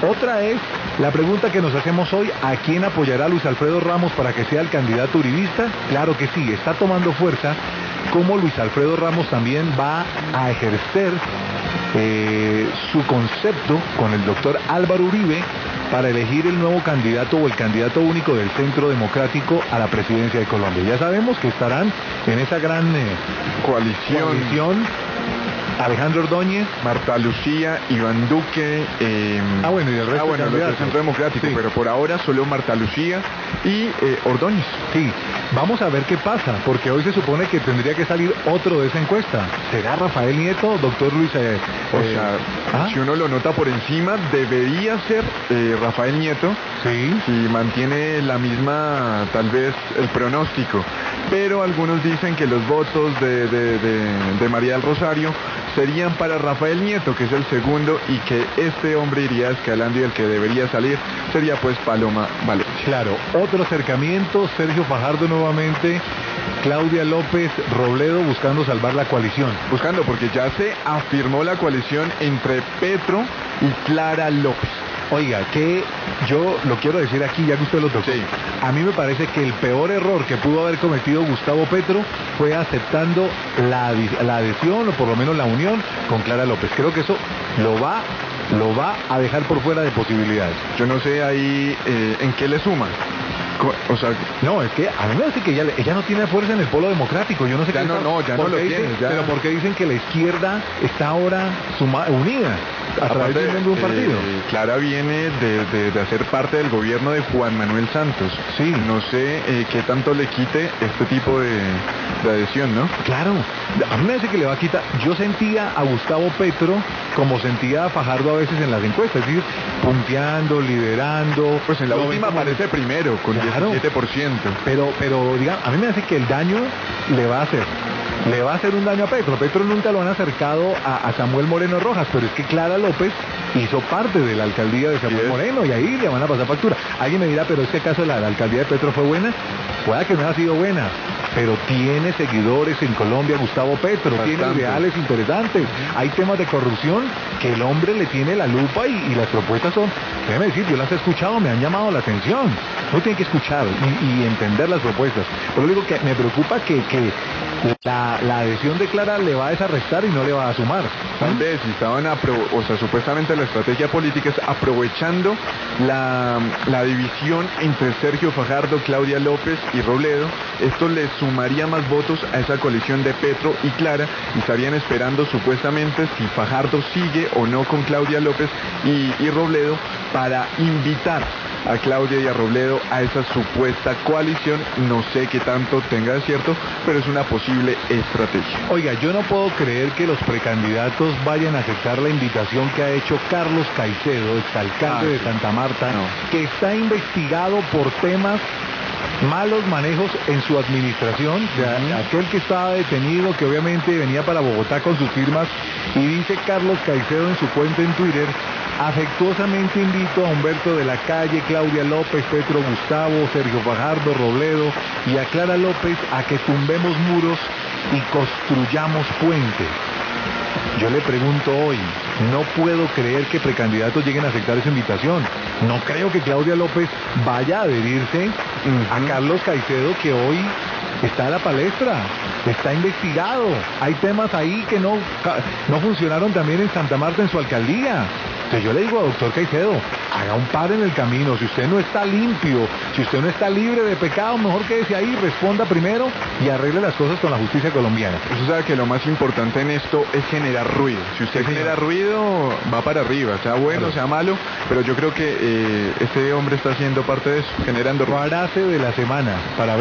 Otra es la pregunta que nos hacemos hoy: ¿a quién apoyará Luis Alfredo Ramos para que sea el candidato uribista? Claro que sí, está tomando fuerza cómo Luis Alfredo Ramos también va a ejercer su concepto con el doctor Álvaro Uribe para elegir el nuevo candidato o el candidato único del Centro Democrático a la presidencia de Colombia. Ya sabemos que estarán en esa gran coalición Alejandro Ordóñez, Marta Lucía, Iván Duque, bueno, y el resto los del Centro Democrático, sí. Pero por ahora solo Marta Lucía y Ordóñez. Sí, vamos a ver qué pasa, porque hoy se supone que tendría que salir otro de esa encuesta. ¿Será Rafael Nieto, doctor Luis? Si uno lo nota por encima, debería ser Rafael Nieto, sí, si mantiene la misma, tal vez, el pronóstico. Pero algunos dicen que los votos de María del Rosario serían para Rafael Nieto, que es el segundo, y que este hombre iría escalando y el que debería salir sería pues Paloma Valencia. Claro, otro acercamiento, Sergio Fajardo nuevamente, Claudia López, Robledo buscando salvar la coalición. Buscando, porque ya se afirmó la coalición entre Petro y Clara López. Oiga, que yo lo quiero decir aquí, ya que usted lo tocó. Sí. A mí me parece que el peor error que pudo haber cometido Gustavo Petro fue aceptando la adhesión, o por lo menos la unión, con Clara López. Creo que eso lo va a dejar por fuera de posibilidades. Yo no sé ahí en qué le suma. O sea, no, es que a mí me parece que ella no tiene fuerza en el polo democrático. Yo no sé ya qué no lo tiene. Pero porque dicen que la izquierda está ahora unida a través de un partido. Clara viene de hacer parte del gobierno de Juan Manuel Santos. Sí. No sé qué tanto le quite este tipo de adhesión, ¿no? Claro, a mí me parece que le va a quitar. Yo sentía a Gustavo Petro como sentía a Fajardo a veces en las encuestas, es decir, punteando, liderando. Pues en la última aparece primero, con 17%. Pero diga, a mí me parece que el daño le va a hacer un daño a Petro. Petro nunca lo han acercado a Samuel Moreno Rojas, pero es que Clara López hizo parte de la alcaldía de Samuel Moreno y ahí le van a pasar factura. Alguien me dirá, pero este caso la alcaldía de Petro fue buena. Pueda que no haya sido buena, pero tiene seguidores en Colombia Gustavo Petro, tiene ideales interesantes. Hay temas de corrupción que el hombre le tiene la lupa y las propuestas son, déjeme decir, yo las he escuchado, me han llamado la atención. Uno tiene que escuchar y entender las propuestas. Pero digo que me preocupa que la adhesión de Clara le va a desarrestar y no le va a sumar. Tal vez si estaban, supuestamente la estrategia política es aprovechando la división entre Sergio Fajardo, Claudia López y Robledo. Esto le sumaría más votos a esa coalición de Petro y Clara, y estarían esperando supuestamente si Fajardo sigue o no con Claudia López y Robledo para invitar a Claudia y a Robledo a esa supuesta coalición. No sé qué tanto tenga de cierto, pero es una posible estrategia. Oiga, yo no puedo creer que los precandidatos vayan a aceptar la invitación que ha hecho Carlos Caicedo, exalcalde de Santa Marta, que está investigado por temas malos manejos en su administración, aquel que estaba detenido, que obviamente venía para Bogotá con sus firmas, y dice Carlos Caicedo en su cuenta en Twitter: afectuosamente invito a Humberto de la Calle, Claudia López, Petro Gustavo, Sergio Fajardo, Robledo y a Clara López a que tumbemos muros y construyamos puentes. Yo le pregunto hoy, no puedo creer que precandidatos lleguen a aceptar esa invitación. No creo que Claudia López vaya a adherirse a Carlos Caicedo, que hoy está a la palestra, está investigado. Hay temas ahí que no funcionaron también en Santa Marta, en su alcaldía. Entonces yo le digo a doctor Caicedo, haga un par en el camino. Si usted no está limpio, si usted no está libre de pecado, mejor quédese ahí, responda primero y arregle las cosas con la justicia colombiana. Usted sabe que lo más importante en esto es generar ruido. Si usted genera ruido, va para arriba, sea bueno, sea malo, pero yo creo que este hombre está haciendo parte de eso, generando ruido. Frase de la semana para